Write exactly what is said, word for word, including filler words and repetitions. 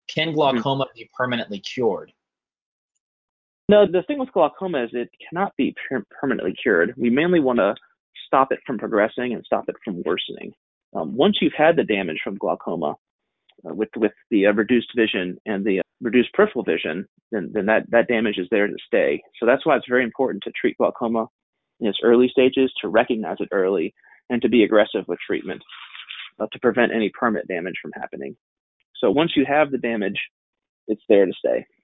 Can Mhm. glaucoma be permanently cured? No, the thing with glaucoma is it cannot be per- permanently cured. We mainly want to stop it from progressing and stop it from worsening. Um, once you've had the damage from glaucoma, uh, with with the uh, reduced vision and the uh, reduced peripheral vision, then then that that damage is there to stay. So that's why it's very important to treat glaucoma in its early stages, to recognize it early, and to be aggressive with treatment uh, to prevent any permanent damage from happening. So once you have the damage, it's there to stay.